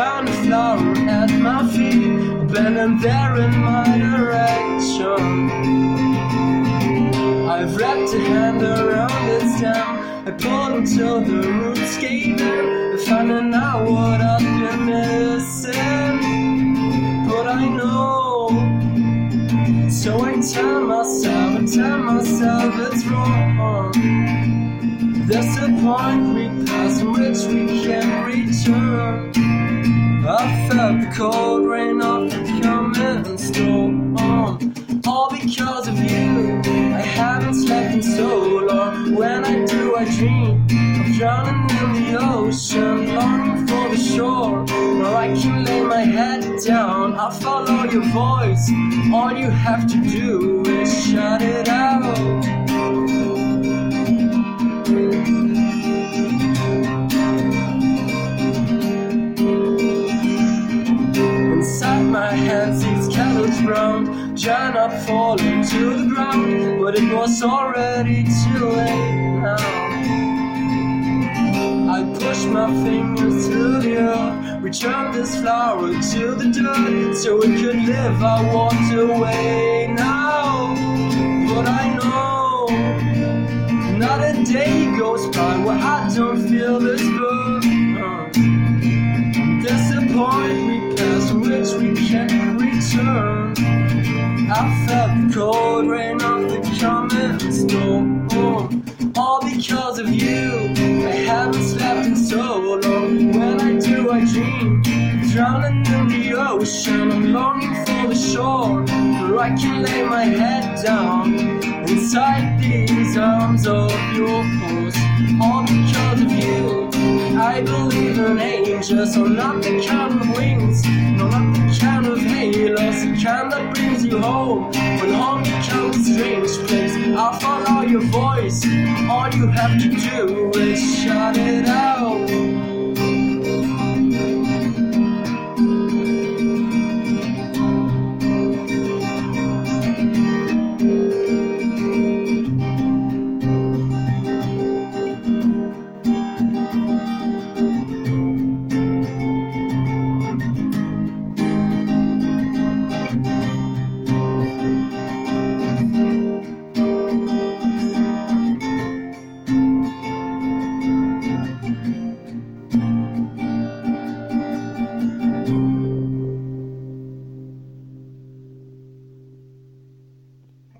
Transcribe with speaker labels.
Speaker 1: found a flower at my feet, bending there in my direction. I've wrapped a hand around its stem, I pulled until the roots gave in, finding out what I've been missing. But I know, so I tell myself it's wrong. There's a point we pass from which we can't return. I felt the cold rain off the coming storm, all because of you. I haven't slept in so long. When I do, I dream of drowning in the ocean, longing for the shore where I can lay my head down. I'll follow your voice. All you have to do is shout it out. Inside my hands, these candles brown, trying not falling to the ground, but it was already too late now. I pushed my fingers through the earth, returned this flower to the dirt, so it could live. I walked away now, but I know not a day goes by where I don't feel this burn. There's a point we pass from which we can't return. I felt the cold rain off the coming storm, all because of you. I haven't slept in so long. When I do, I dream, drowning in the ocean. I'm longing for the shore where I can lay my head down inside these arms of yours, all because of you. I believe in angels, so not the kind of wings, no, not the kind of halos, the kind that brings you home when home becomes a strange place. I'll follow your voice. All you have to do is shout it out.